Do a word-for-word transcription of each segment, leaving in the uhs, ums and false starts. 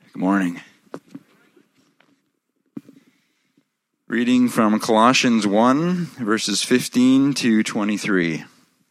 Good morning. Reading from Colossians one, verses fifteen to twenty-three.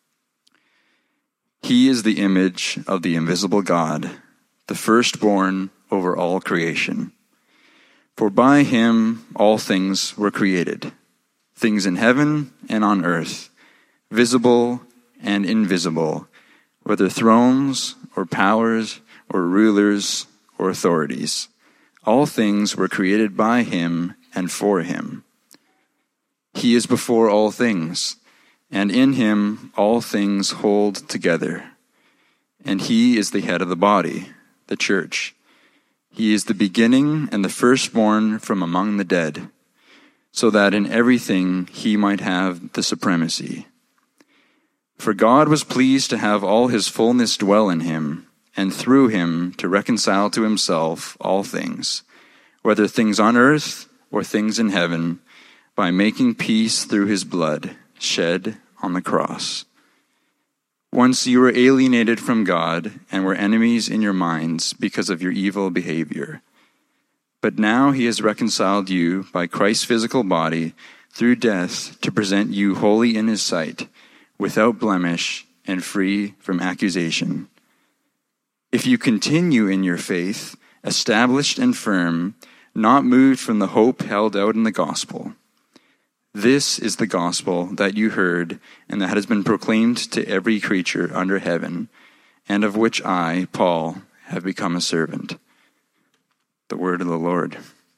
He is the image of the invisible God, the firstborn over all creation. For by him all things were created, things in heaven and on earth, visible and invisible, whether thrones or powers or rulers or authorities. All things were created by him and for him. He is before all things, and in him all things hold together. And he is the head of the body, the church. He is the beginning and the firstborn from among the dead, so that in everything he might have the supremacy. For God was pleased to have all his fullness dwell in him, and through him to reconcile to himself all things, whether things on earth or things in heaven, by making peace through his blood shed on the cross. Once you were alienated from God and were enemies in your minds because of your evil behavior. But now he has reconciled you by Christ's physical body through death to present you holy in his sight, without blemish and free from accusation. If you continue in your faith, established and firm, not moved from the hope held out in the gospel. This is the gospel that you heard and that has been proclaimed to every creature under heaven, and of which I, Paul, have become a servant. The word of the Lord.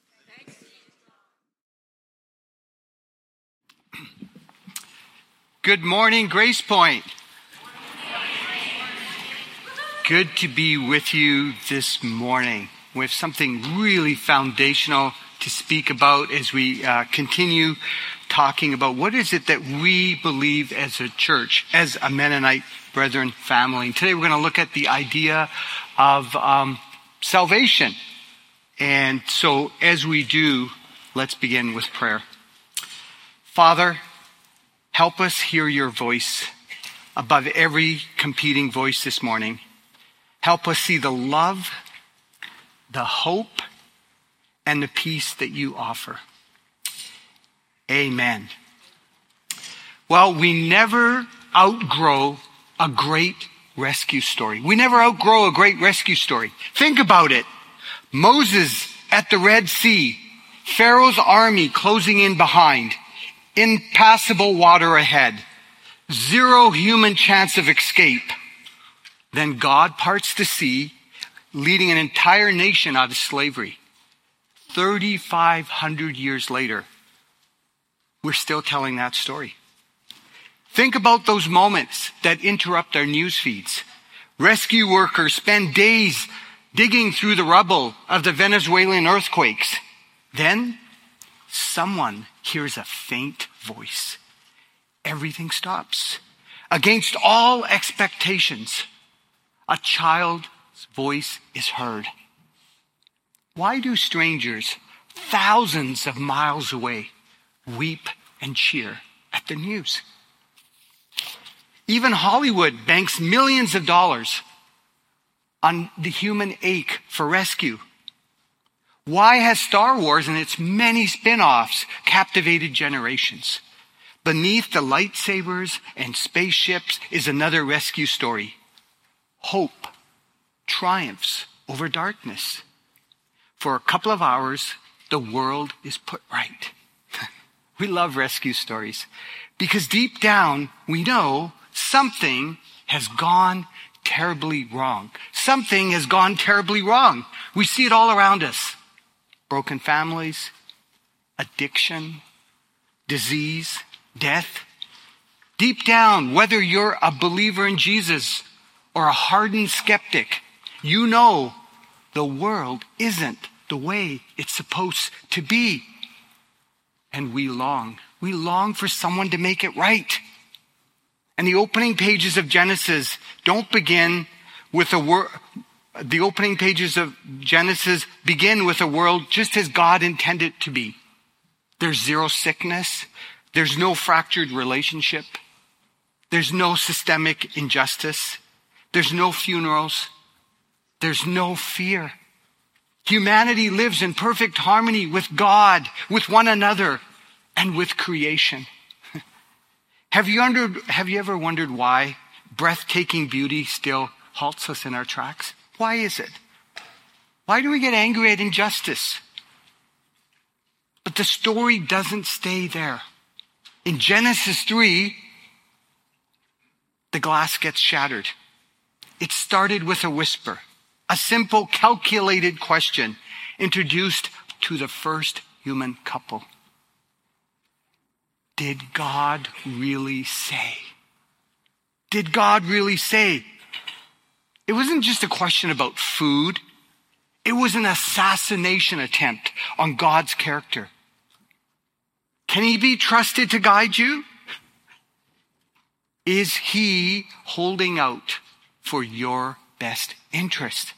Good morning, Grace Point. Good to be with you this morning. We have something really foundational to speak about as we uh, continue talking about what is it that we believe as a church, as a Mennonite Brethren family. And today we're going to look at the idea of um, salvation. And so as we do, let's begin with prayer. Father, help us hear your voice above every competing voice this morning. Help us see the love, the hope, and the peace that you offer. Amen. Well, we never outgrow a great rescue story. We never outgrow a great rescue story. Think about it. Moses at the Red Sea, Pharaoh's army closing in behind, impassable water ahead, zero human chance of escape. Then God parts the sea, leading an entire nation out of slavery. thirty-five hundred years later, we're still telling that story. Think about those moments that interrupt our news feeds. Rescue workers spend days digging through the rubble of the Venezuelan earthquakes. Then someone hears a faint voice. Everything stops. Against all expectations, a child's voice is heard. Why do strangers thousands of miles away weep and cheer at the news? Even Hollywood banks millions of dollars on the human ache for rescue. Why has Star Wars and its many spin-offs captivated generations? Beneath the lightsabers and spaceships is another rescue story. Hope triumphs over darkness. For a couple of hours, the world is put right. We love rescue stories because deep down we know something has gone terribly wrong. Something has gone terribly wrong. We see it all around us. Broken families, addiction, disease, death. Deep down, whether you're a believer in Jesus or a hardened skeptic, you know the world isn't the way it's supposed to be. And we long. We long for someone to make it right. And the opening pages of Genesis don't begin with a word. The opening pages of Genesis begin with a world just as God intended it to be. There's zero sickness. There's no fractured relationship. There's no systemic injustice. There's no funerals. There's no fear. Humanity lives in perfect harmony with God, with one another, and with creation. Have you, under, have you ever wondered why breathtaking beauty still halts us in our tracks? Why is it? Why do we get angry at injustice? But the story doesn't stay there. In Genesis three, the glass gets shattered. It started with a whisper, a simple, calculated question introduced to the first human couple. Did God really say? Did God really say? It wasn't just a question about food. It was an assassination attempt on God's character. Can he be trusted to guide you? Is he holding out for your best interest?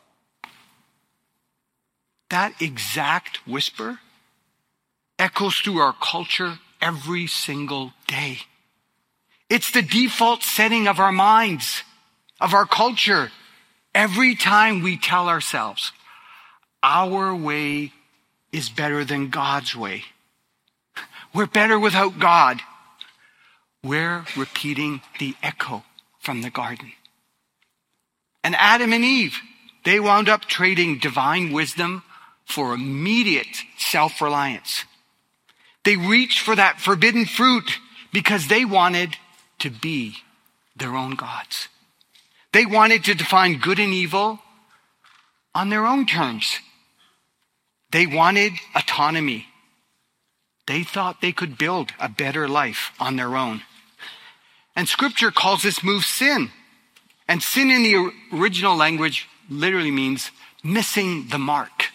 That exact whisper echoes through our culture every single day. It's the default setting of our minds, of our culture. Every time we tell ourselves, our way is better than God's way. We're better without God. We're repeating the echo from the garden. And Adam and Eve, they wound up trading divine wisdom for immediate self-reliance. They reached for that forbidden fruit because they wanted to be their own gods. They wanted to define good and evil on their own terms. They wanted autonomy. They thought they could build a better life on their own. And Scripture calls this move sin. And sin in the original language literally means missing the mark.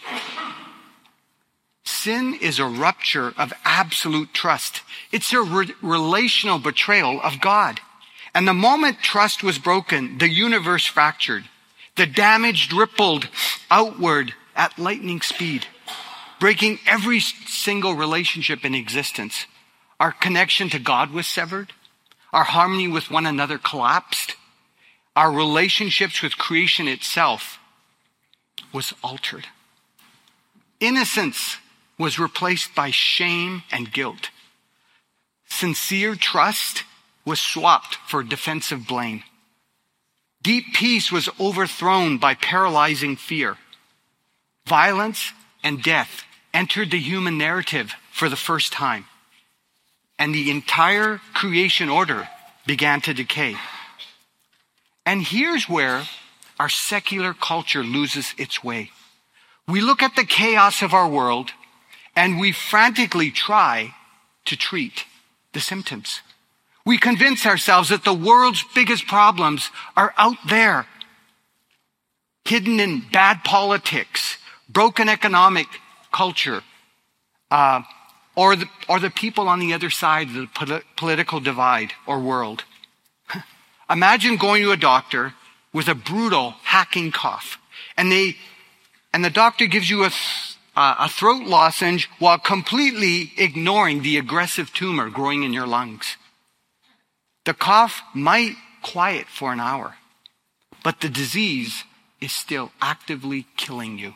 Sin is a rupture of absolute trust. It's a re- relational betrayal of God. And the moment trust was broken, the universe fractured. The damage rippled outward at lightning speed, breaking every single relationship in existence. Our connection to God was severed. Our harmony with one another collapsed. Our relationships with creation itself was altered. Innocence was replaced by shame and guilt. Sincere trust was swapped for defensive blame. Deep peace was overthrown by paralyzing fear. Violence and death entered the human narrative for the first time, and the entire creation order began to decay. And here's where our secular culture loses its way. We look at the chaos of our world and we frantically try to treat the symptoms. We convince ourselves that the world's biggest problems are out there, hidden in bad politics, broken economic culture, uh, or the or the people on the other side of the polit- political divide or world. Imagine going to a doctor with a brutal hacking cough, and they and the doctor gives you a uh, a throat lozenge while completely ignoring the aggressive tumor growing in your lungs. The cough might quiet for an hour, but the disease is still actively killing you.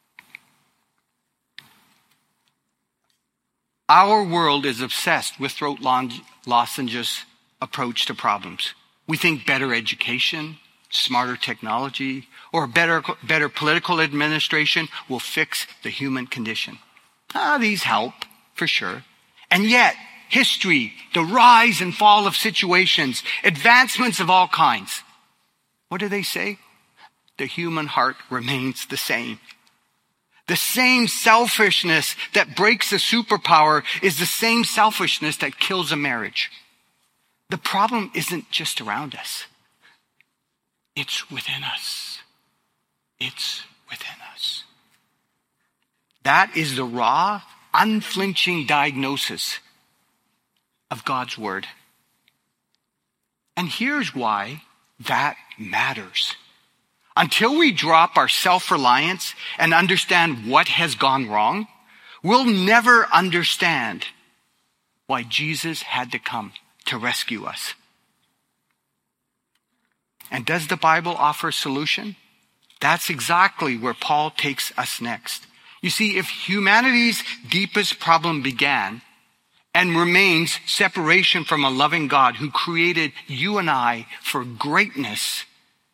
Our world is obsessed with throat lozenges' approach to problems. We think better education, smarter technology, or better, better political administration will fix the human condition. Ah, these help, for sure. And yet, history, the rise and fall of situations, advancements of all kinds. What do they say? The human heart remains the same. The same selfishness that breaks a superpower is the same selfishness that kills a marriage. The problem isn't just around us. It's within us. It's within us. That is the raw, unflinching diagnosis of God's word. And here's why that matters. Until we drop our self-reliance and understand what has gone wrong, we'll never understand why Jesus had to come to rescue us. And does the Bible offer a solution? That's exactly where Paul takes us next. You see, if humanity's deepest problem began and remains separation from a loving God who created you and I for greatness,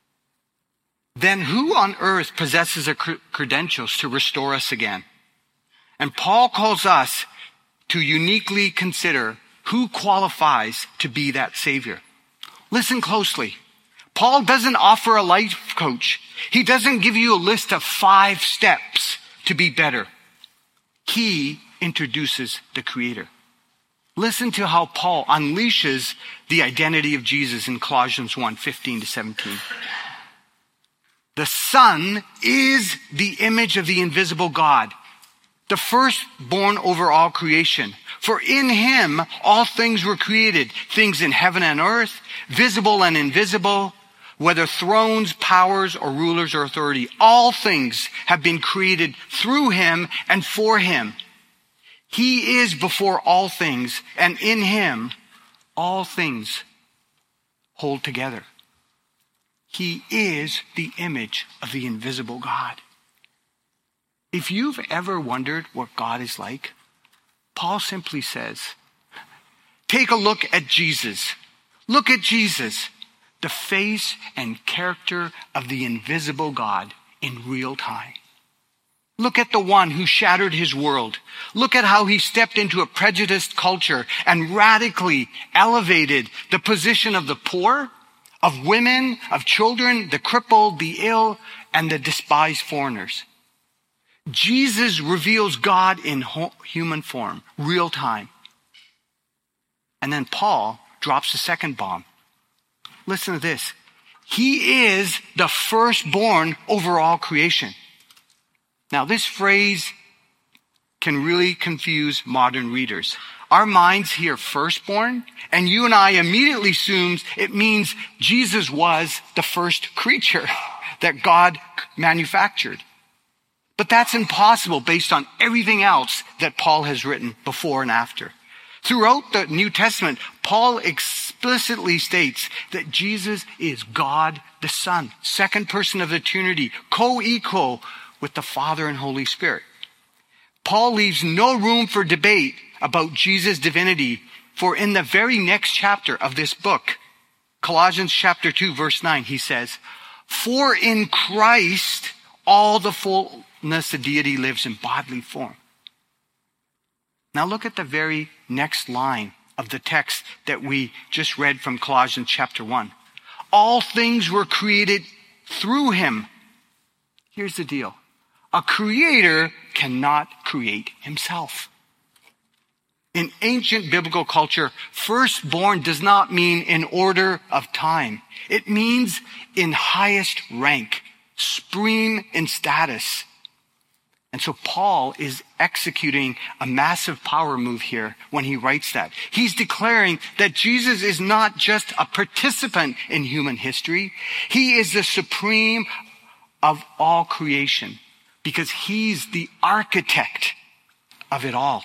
then who on earth possesses the credentials to restore us again? And Paul calls us to uniquely consider who qualifies to be that Savior. Listen closely. Paul doesn't offer a life coach. He doesn't give you a list of five steps to be better. He introduces the Creator. Listen to how Paul unleashes the identity of Jesus in Colossians one, fifteen to seventeen. The Son is the image of the invisible God, the firstborn over all creation. For in him all things were created, things in heaven and earth, visible and invisible, whether thrones, powers, or rulers or authority. All things have been created through him and for him. He is before all things, and in him all things hold together. He is the image of the invisible God. If you've ever wondered what God is like, Paul simply says, take a look at Jesus. Look at Jesus, the face and character of the invisible God in real time. Look at the one who shattered his world. Look at how he stepped into a prejudiced culture and radically elevated the position of the poor, of women, of children, the crippled, the ill, and the despised foreigners. Jesus reveals God in human form, real time. And then Paul drops the second bomb. Listen to this. He is the firstborn over all creation. Now, this phrase can really confuse modern readers. Our minds hear firstborn, and you and I immediately assume it means Jesus was the first creature that God manufactured. But that's impossible based on everything else that Paul has written before and after. Throughout the New Testament, Paul explicitly states that Jesus is God the Son, second person of the Trinity, co-equal with the Father and Holy Spirit. Paul leaves no room for debate about Jesus' divinity, for in the very next chapter of this book, Colossians chapter two, verse nine, he says, for in Christ all the fullness of deity lives in bodily form. Now look at the very next line of the text that we just read from Colossians chapter one. All things were created through him. Here's the deal. A creator cannot create himself. In ancient biblical culture, firstborn does not mean in order of time. It means in highest rank, supreme in status. And so Paul is executing a massive power move here when he writes that. He's declaring that Jesus is not just a participant in human history. He is the supreme of all creation because he's the architect of it all.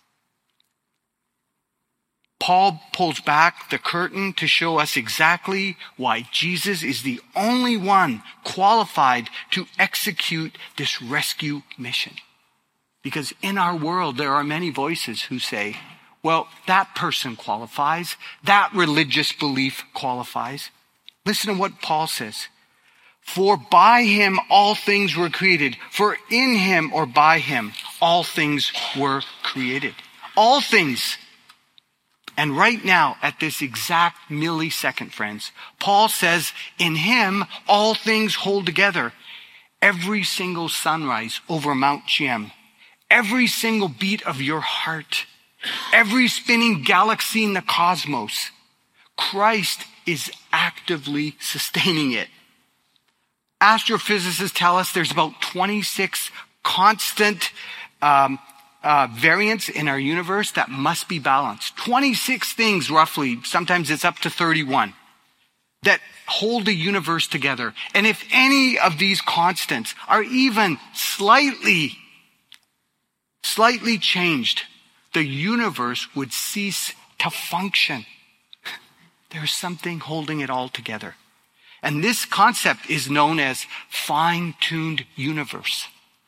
Paul pulls back the curtain to show us exactly why Jesus is the only one qualified to execute this rescue mission. Because in our world, there are many voices who say, well, that person qualifies. That religious belief qualifies. Listen to what Paul says. For by him all things were created. For in him or by him all things were created. All things. And right now, at this exact millisecond, friends, Paul says, in him, all things hold together. Every single sunrise over Mount Chiem, every single beat of your heart, every spinning galaxy in the cosmos, Christ is actively sustaining it. Astrophysicists tell us there's about twenty-six constant um, Uh, variants in our universe that must be balanced. twenty-six things roughly, sometimes it's up to thirty-one, that hold the universe together. And if any of these constants are even slightly, slightly changed, the universe would cease to function. There's something holding it all together. And this concept is known as fine-tuned universe.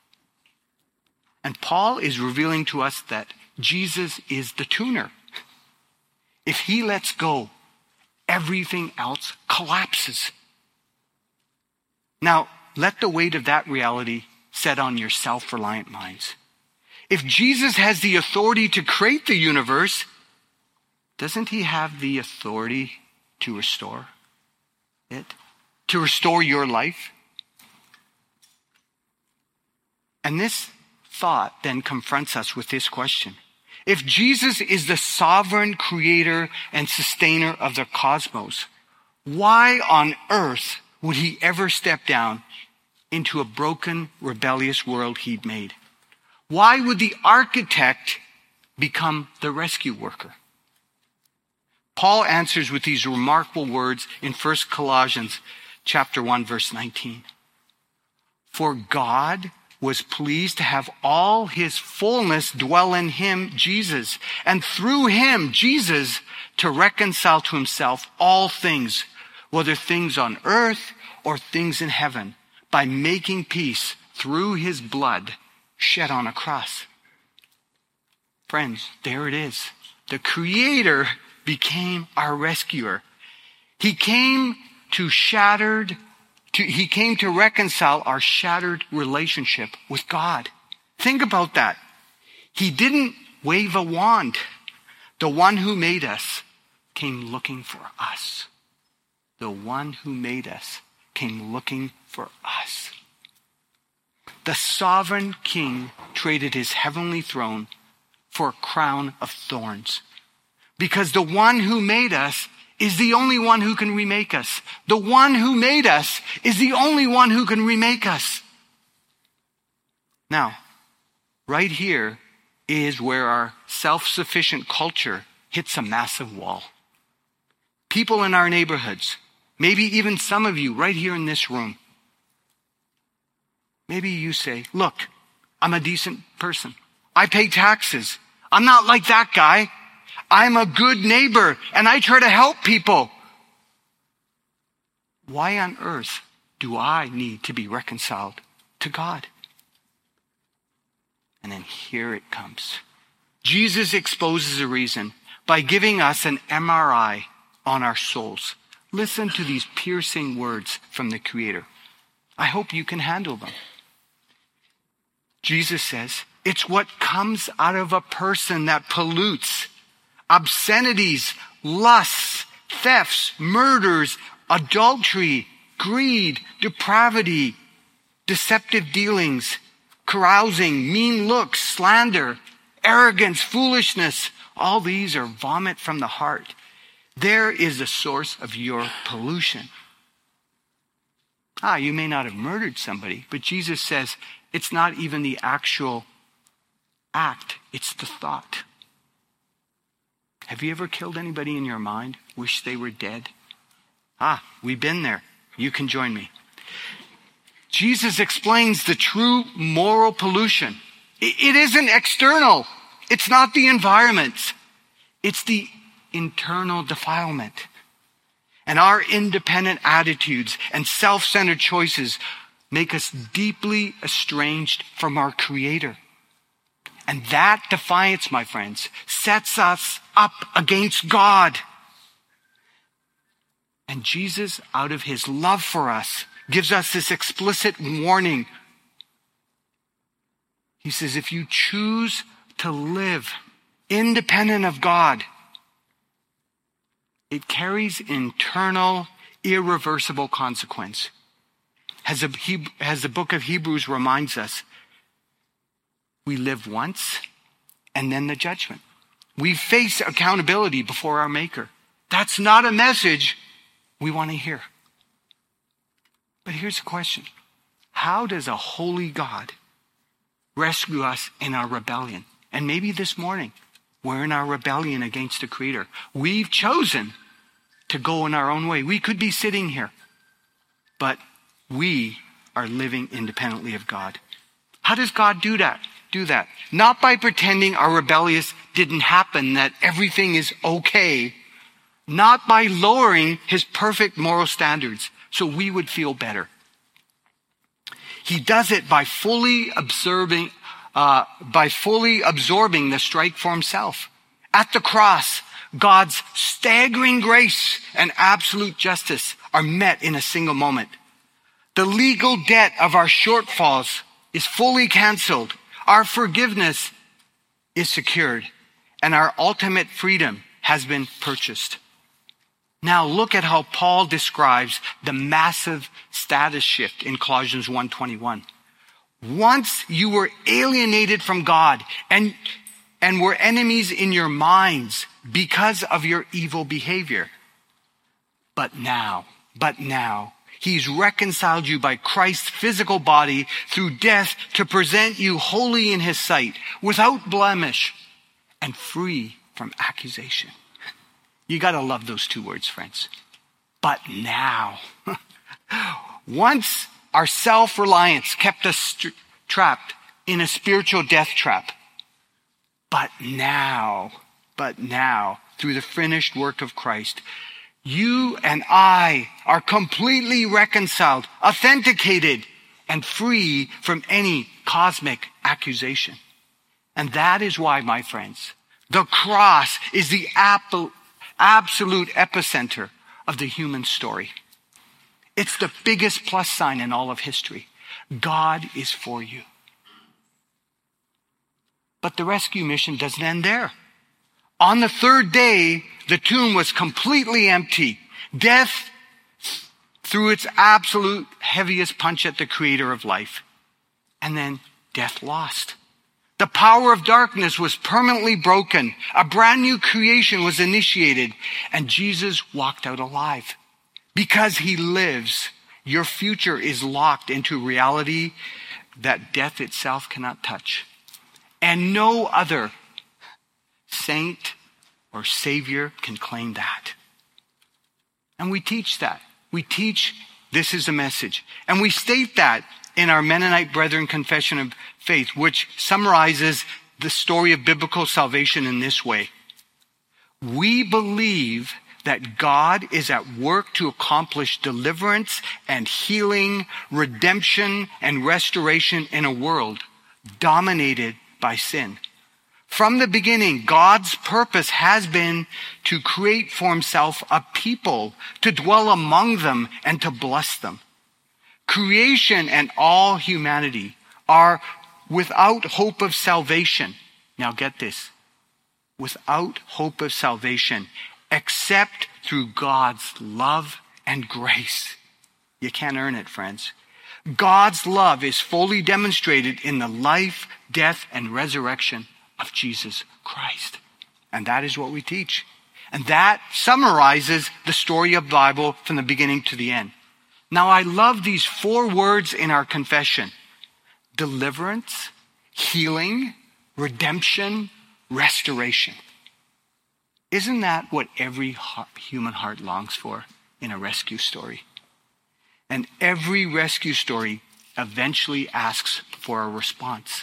And Paul is revealing to us that Jesus is the tuner. If he lets go, everything else collapses. Now, let the weight of that reality set on your self-reliant minds. If Jesus has the authority to create the universe, doesn't he have the authority to restore it? To restore your life? And this thought then confronts us with this question. If Jesus is the sovereign creator and sustainer of the cosmos, why on earth would he ever step down into a broken, rebellious world he'd made? Why would the architect become the rescue worker? Paul answers with these remarkable words in First Colossians chapter one, verse nineteen. For God was pleased to have all his fullness dwell in him, Jesus, and through him, Jesus, to reconcile to himself all things, whether things on earth or things in heaven, by making peace through his blood shed on a cross. Friends, there it is. The Creator became our rescuer. He came to shattered To, he came to reconcile our shattered relationship with God. Think about that. He didn't wave a wand. The one who made us came looking for us. The one who made us came looking for us. The sovereign king traded his heavenly throne for a crown of thorns. Because the one who made us is the only one who can remake us. The one who made us is the only one who can remake us. Now, right here is where our self-sufficient culture hits a massive wall. People in our neighborhoods, maybe even some of you right here in this room, maybe you say, look, I'm a decent person. I pay taxes. I'm not like that guy. I'm a good neighbor and I try to help people. Why on earth do I need to be reconciled to God? And then here it comes. Jesus exposes a reason by giving us an M R I on our souls. Listen to these piercing words from the Creator. I hope you can handle them. Jesus says, it's what comes out of a person that pollutes. Obscenities, lusts, thefts, murders, adultery, greed, depravity, deceptive dealings, carousing, mean looks, slander, arrogance, foolishness. All these are vomit from the heart. There is the source of your pollution. Ah, you may not have murdered somebody, but Jesus says it's not even the actual act, it's the thought. Have you ever killed anybody in your mind? Wish they were dead? Ah, we've been there. You can join me. Jesus explains the true moral pollution. It isn't external. It's not the environment. It's the internal defilement. And our independent attitudes and self-centered choices make us deeply estranged from our Creator. And that defiance, my friends, sets us up against God. And Jesus, out of his love for us, gives us this explicit warning. He says, if you choose to live independent of God, it carries internal, irreversible consequence. As, a, as the book of Hebrews reminds us, we live once and then the judgment. We face accountability before our Maker. That's not a message we want to hear. But here's the question. How does a holy God rescue us in our rebellion? And maybe this morning, we're in our rebellion against the Creator. We've chosen to go in our own way. We could be sitting here, but we are living independently of God. How does God do that? Do that? Not by pretending our rebellious didn't happen, that everything is okay. Not by lowering his perfect moral standards, so we would feel better. He does it by fully observing, uh, by fully absorbing the strike for himself. At the cross, God's staggering grace and absolute justice are met in a single moment. The legal debt of our shortfalls is fully canceled. Our forgiveness is secured, and our ultimate freedom has been purchased. Now look at how Paul describes the massive status shift in Colossians one twenty-one. Once you were alienated from God and, and were enemies in your minds because of your evil behavior. But now, but now, he's reconciled you by Christ's physical body through death to present you holy in his sight, without blemish and free from accusation. You got to love those two words, friends. But now, once our self-reliance kept us st- trapped in a spiritual death trap. But now, but now, through the finished work of Christ, you and I are completely reconciled, authenticated, and free from any cosmic accusation. And that is why, my friends, the cross is the ap- absolute epicenter of the human story. It's the biggest plus sign in all of history. God is for you. But the rescue mission doesn't end there. On the third day, the tomb was completely empty. Death threw its absolute heaviest punch at the creator of life. And then death lost. The power of darkness was permanently broken. A brand new creation was initiated, and Jesus walked out alive. Because he lives, your future is locked into reality that death itself cannot touch. And no other saint or savior can claim that. And we teach that. We teach this is a message. And we state that in our Mennonite Brethren Confession of Faith, which summarizes the story of biblical salvation in this way. We believe that God is at work to accomplish deliverance and healing, redemption and restoration in a world dominated by sin. From the beginning, God's purpose has been to create for himself a people to dwell among them and to bless them. Creation and all humanity are without hope of salvation. Now get this. Without hope of salvation, except through God's love and grace. You can't earn it, friends. God's love is fully demonstrated in the life, death, and resurrection of Jesus Christ. And that is what we teach. And that summarizes the story of the Bible from the beginning to the end. Now, I love these four words in our confession. Deliverance, healing, redemption, restoration. Isn't that what every heart, human heart longs for in a rescue story? And every rescue story eventually asks for a response.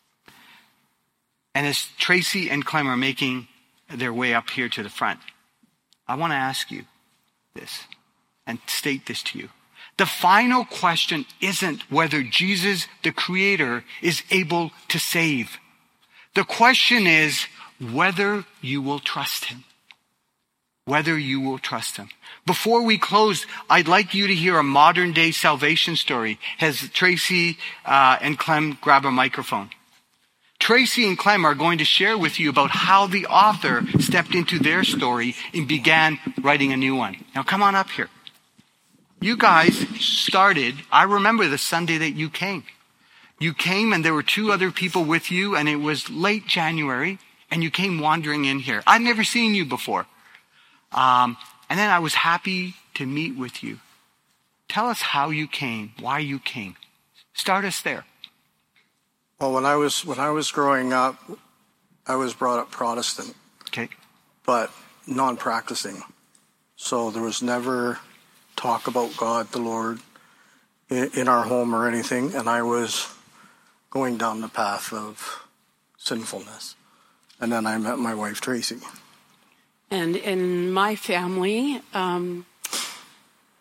And as Tracy and Clem are making their way up here to the front, I want to ask you this and state this to you. The final question isn't whether Jesus, the Creator, is able to save. The question is whether you will trust him. Whether you will trust him. Before we close, I'd like you to hear a modern day salvation story. Has Tracy uh, and Clem grab a microphone? Tracy and Clem are going to share with you about how the author stepped into their story and began writing a new one. Now come on up here. You guys started, I remember the Sunday that you came. You came and there were two other people with you, and it was late January, and you came wandering in here. I'd never seen you before. Um, and then I was happy to meet with you. Tell us how you came, why you came. Start us there. Well, when I was when I was growing up, I was brought up Protestant. Okay. But non-practicing. So there was never talk about God, the Lord, in, in our home or anything. And I was going down the path of sinfulness. And then I met my wife, Tracy. And in my family, um,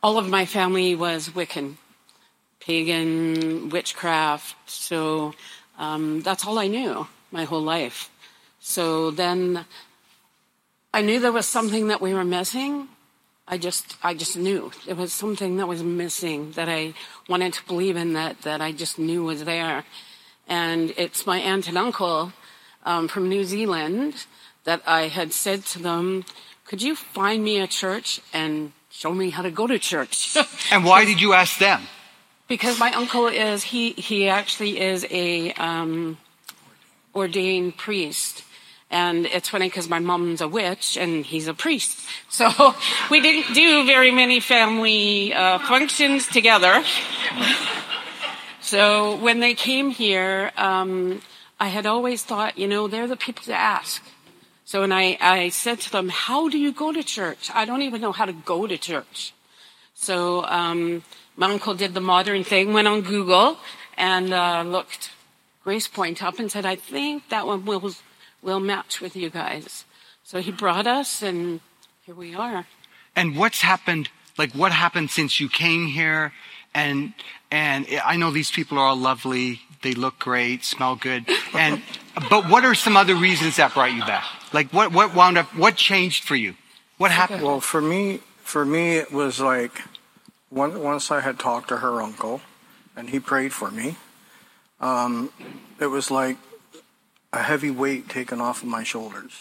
all of my family was Wiccan, pagan, witchcraft. So um, that's all I knew my whole life. So then I knew there was something that we were missing. I just I just knew there was something that was missing that I wanted to believe in, that, that I just knew was there. And it's my aunt and uncle um, from New Zealand that I had said to them, could you find me a church and show me how to go to church? And why did you ask them? Because my uncle is, he, he actually is a um, ordained priest. And it's funny because my mom's a witch and he's a priest. So we didn't do very many family uh, functions together. So when they came here, um, I had always thought, you know, they're the people to ask. So when I, I said to them, how do you go to church? I don't even know how to go to church. So um, my uncle did the modern thing, went on Google and uh, looked Grace Point up and said, I think that one will... will match with you guys. So he brought us, and here we are. And what's happened, like what happened since you came here? And and I know these people are all lovely. They look great, smell good. And but what are some other reasons that brought you back? Like what, what wound up, what changed for you? What happened? Well, for me, for me, it was like one, once I had talked to her uncle, and he prayed for me, um, it was like a heavy weight taken off of my shoulders.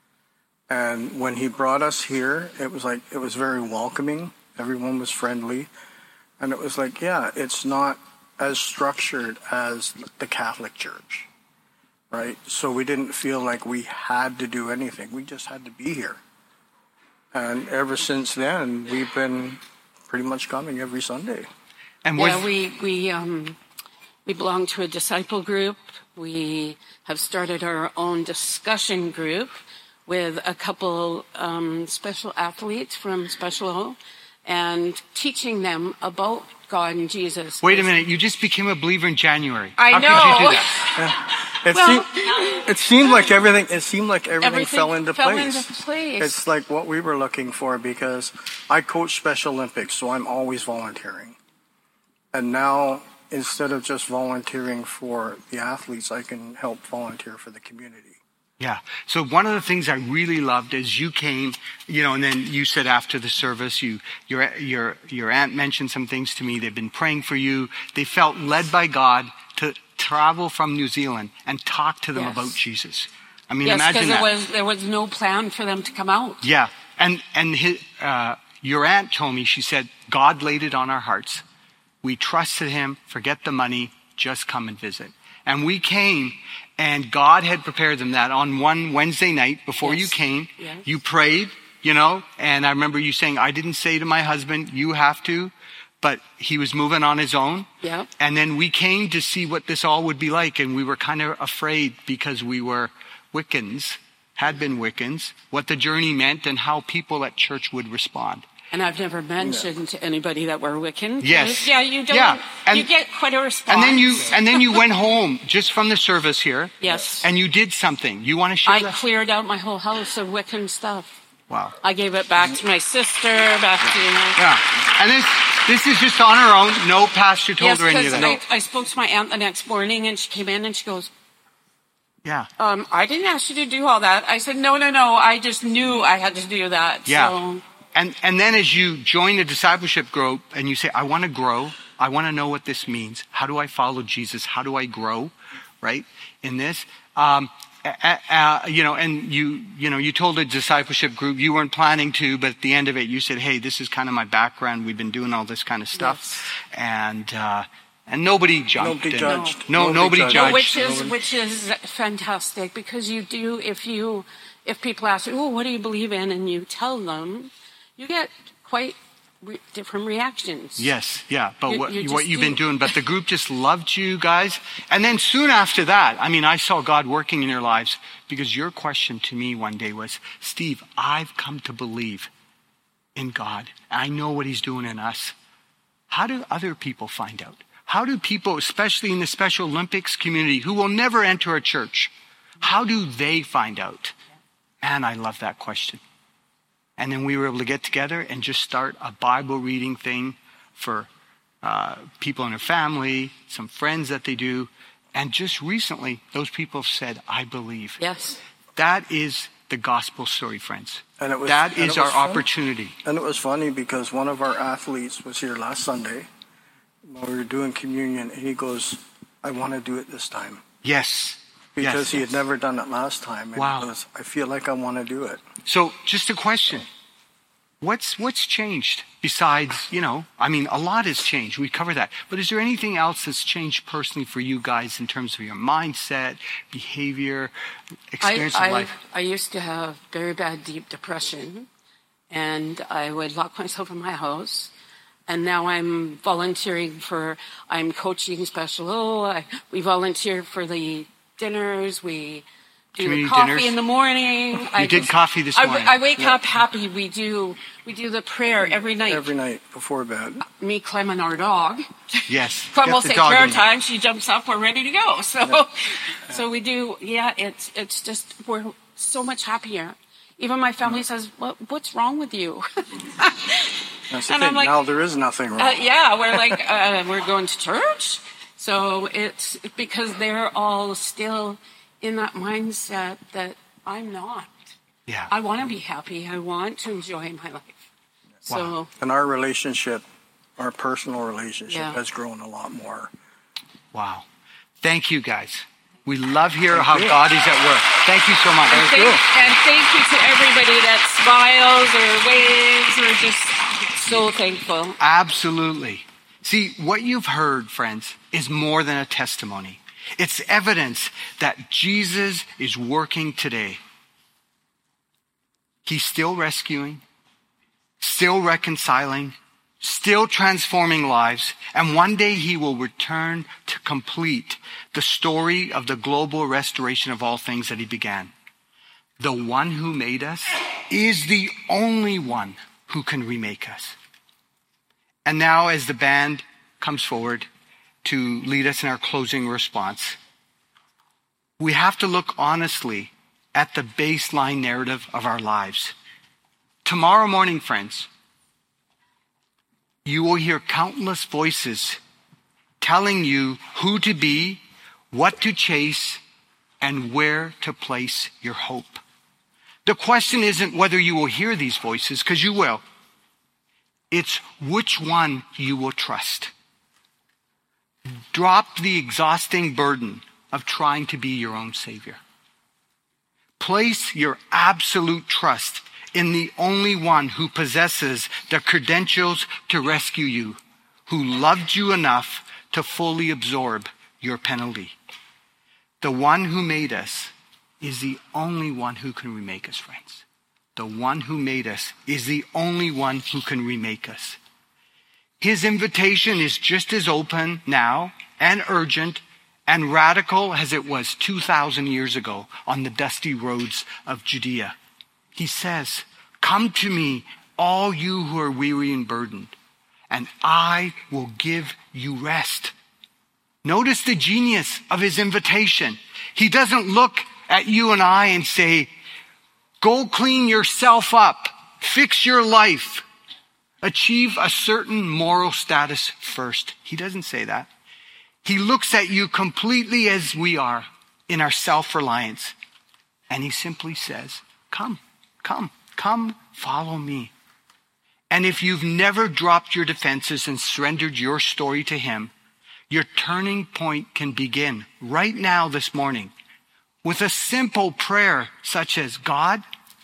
And when he brought us here, it was like, it was very welcoming. Everyone was friendly. And it was like, yeah, it's not as structured as the Catholic Church, right? So we didn't feel like we had to do anything. We just had to be here. And ever since then, we've been pretty much coming every Sunday. And yeah, we, we, um, we belong to a disciple group. We have started our own discussion group with a couple um, special athletes from Special O and teaching them about God and Jesus. Wait a minute, you just became a believer in January. I How know. could you do that? Yeah. It, Well, seemed, it seemed like everything. It seemed like everything, Everything fell into fell place. into place. It's like what we were looking for, because I coach Special Olympics, so I'm always volunteering. And now, instead of just volunteering for the athletes, I can help volunteer for the community. Yeah. So one of the things I really loved is you came, you know, and then you said after the service, you, your, your, your aunt mentioned some things to me. They've been praying for you. They felt led by God to travel from New Zealand and talk to them Yes. about Jesus. I mean, yes, imagine because that. there was, there was no plan for them to come out. Yeah. And, and his, uh, your aunt told me, she said, God laid it on our hearts. We trusted him, forget the money, just come and visit. And we came, and God had prepared them that on one Wednesday night before Yes. you came, Yes. you prayed, you know, and I remember you saying, I didn't say to my husband, you have to, but he was moving on his own. Yeah. And then we came to see what this all would be like, and we were kind of afraid because we were Wiccans, had been Wiccans, what the journey meant and how people at church would respond. And I've never mentioned to anybody that we're Wiccan. Yes. Yeah, you don't. Yeah. And- you get quite a response. And then you and then you went home just from the service here. Yes. And you did something. You want to share I that? cleared out my whole house of Wiccan stuff. Wow. I gave it back to my sister, back to Yeah. And this this is just on her own. No pastor told yes, her any of because that. I, I spoke to my aunt the next morning, and she came in and she goes, Yeah. um, "I didn't ask you to do all that." I said, "No, no, no. I just knew I had to do that." Yeah. So, And and then as you join the discipleship group and you say, I want to grow, I want to know what this means. How do I follow Jesus? How do I grow, right, in this? Um, uh, uh, you know, and you you know, you told the discipleship group you weren't planning to, but at the end of it, you said, hey, this is kind of my background. We've been doing all this kind of stuff. Yes. And uh, and nobody jumped. Nobody and- judged. No, nobody, Nobody judged. judged. no, which is which is fantastic, because you do if you if people ask you, "Oh, what do you believe in?" and you tell them, you get quite re- different reactions. Yes, yeah, but You- what, you what just you've been do- doing, but the group just loved you guys. And then soon after that, I mean, I saw God working in your lives, because your question to me one day was, Steve, I've come to believe in God. I know what he's doing in us. How do other people find out? How do people, especially in the Special Olympics community, who will never enter a church, how do they find out? And I love that question. And then we were able to get together and just start a Bible reading thing for uh, people in their family, some friends that they do. And just recently, those people have said, I believe. Yes. That is the gospel story, friends. And it was, that and is it our was fun. opportunity. And it was funny because one of our athletes was here last Sunday when we were doing communion, and he goes, I want to do it this time. Yes. Because yes, he yes. had never done it last time. And wow. he goes, I feel like I want to do it. So just a question. What's what's changed besides, you know, I mean, a lot has changed. We cover that. But is there anything else that's changed personally for you guys in terms of your mindset, behavior, experience I, of I, life? I used to have very bad, deep depression, and I would lock myself in my house. And now I'm volunteering for, I'm coaching Special O. I, we volunteer for the dinners. We do Community coffee dinners? in the morning. You I did just, coffee this I, morning. I wake up happy. We do we do the prayer every night. Every night before bed. Me, Clem, and our dog. Yes. Clem Get will the say dog prayer in there. time. She jumps up. We're ready to go. So, Yeah. so we do. Yeah, it's it's just we're so much happier. Even my family says, "What what's wrong with you?" That's the And thing. I'm like, now there is nothing wrong. Uh, yeah, we're like, uh, we're going to church. So it's because they're all still in that mindset that I'm not. Yeah. I want to be happy. I want to enjoy my life. So, Wow. And our relationship, our personal relationship Yeah. has grown a lot more. Wow. Thank you, guys. We love hearing Thank how you. God is at work. Thank you so much. and, thank, and thank you to everybody that smiles or waves or just so thankful. Absolutely. See, what you've heard, friends, is more than a testimony. It's evidence that Jesus is working today. He's still rescuing, still reconciling, still transforming lives, and one day he will return to complete the story of the global restoration of all things that he began. The one who made us is the only one who can remake us. And now as the band comes forward to lead us in our closing response, we have to look honestly at the baseline narrative of our lives. Tomorrow morning, friends, you will hear countless voices telling you who to be, what to chase, and where to place your hope. The question isn't whether you will hear these voices, because you will. It's which one you will trust. Drop the exhausting burden of trying to be your own savior. Place your absolute trust in the only one who possesses the credentials to rescue you, who loved you enough to fully absorb your penalty. The one who made us is the only one who can remake us, friends. The one who made us is the only one who can remake us. His invitation is just as open now and urgent and radical as it was two thousand years ago on the dusty roads of Judea. He says, come to me, all you who are weary and burdened, and I will give you rest. Notice the genius of his invitation. He doesn't look at you and I and say, go clean yourself up, fix your life, achieve a certain moral status first. He doesn't say that. He looks at you completely as we are in our self-reliance. And he simply says, come, come, come, follow me. And if you've never dropped your defenses and surrendered your story to him, your turning point can begin right now this morning with a simple prayer such as, God,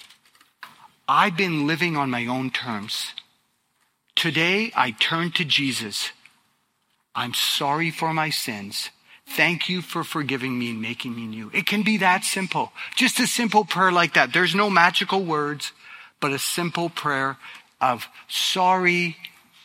I've been living on my own terms. Today I turn to Jesus. I'm sorry for my sins. Thank you for forgiving me and making me new. It can be that simple. Just a simple prayer like that. There's no magical words, but a simple prayer of sorry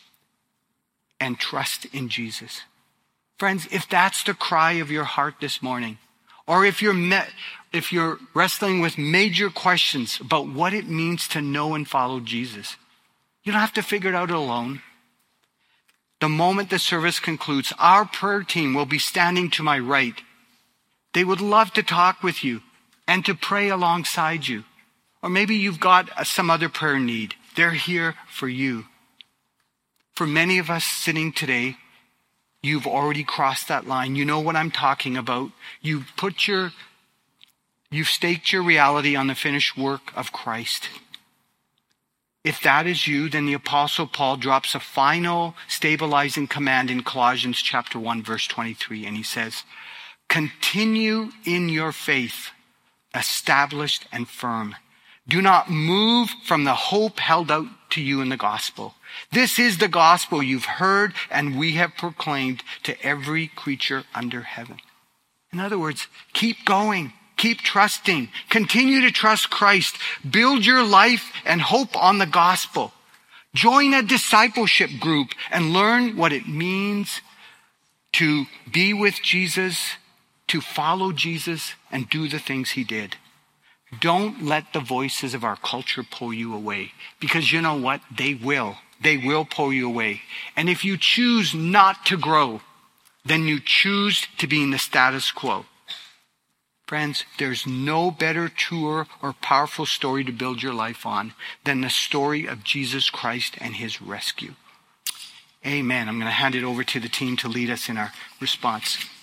and trust in Jesus. Friends, if that's the cry of your heart this morning, or if you're met, if you're wrestling with major questions about what it means to know and follow Jesus, you don't have to figure it out alone. The moment the service concludes, our prayer team will be standing to my right. They would love to talk with you and to pray alongside you. Or maybe you've got some other prayer need. They're here for you. For many of us sitting today, you've already crossed that line. You know what I'm talking about. You've put your, you've staked your reality on the finished work of Christ. If that is you, then the Apostle Paul drops a final stabilizing command in Colossians chapter one, verse twenty-three. And he says, continue in your faith, established and firm. Do not move from the hope held out to you in the gospel. This is the gospel you've heard and we have proclaimed to every creature under heaven. In other words, keep going. Keep trusting. Continue to trust Christ. Build your life and hope on the gospel. Join a discipleship group and learn what it means to be with Jesus, to follow Jesus, and do the things he did. Don't let the voices of our culture pull you away, because you know what? They will. They will pull you away. And if you choose not to grow, then you choose to be in the status quo. Friends, there's no better, truer, or powerful story to build your life on than the story of Jesus Christ and his rescue. Amen. I'm going to hand it over to the team to lead us in our response.